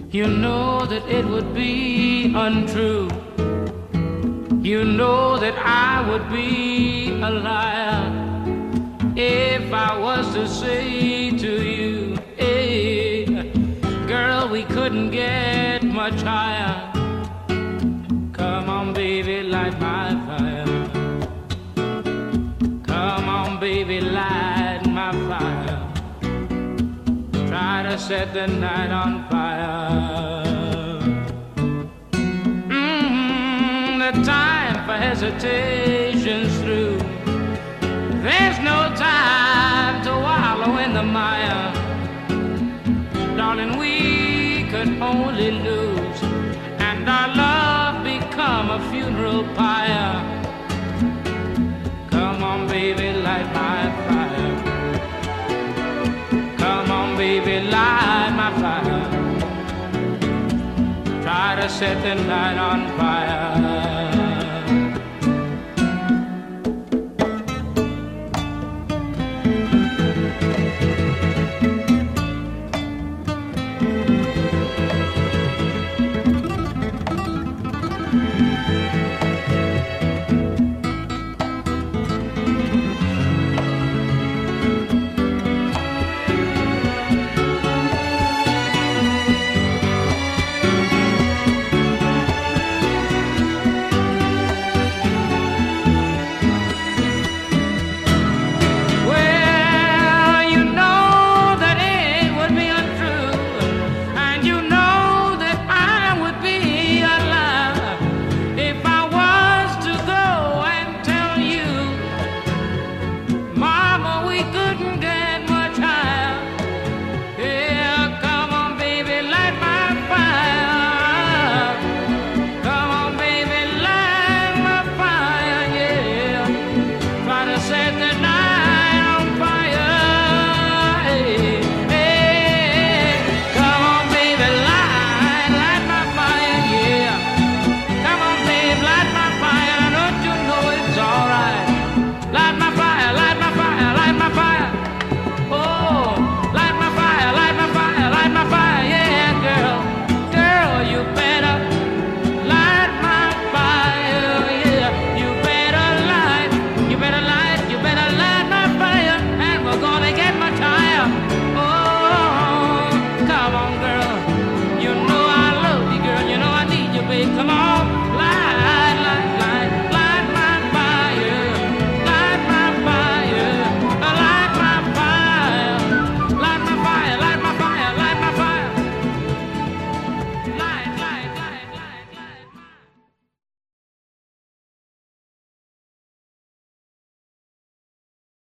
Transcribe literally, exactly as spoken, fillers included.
You know that it would be untrue. You know that I would be a liar if I was to say to you, hey, girl, we couldn't get much higher. Come on, baby, light my fire. Come on, baby, light my fire. Try to set the night on fire. Mm, the time for hesitation's through. There's no time to wallow in the mire. Darling, we could only lose, and our love become a funeral pyre. Come on, baby, light my fire. Come on, baby, light my fire. Try to set the night on fire.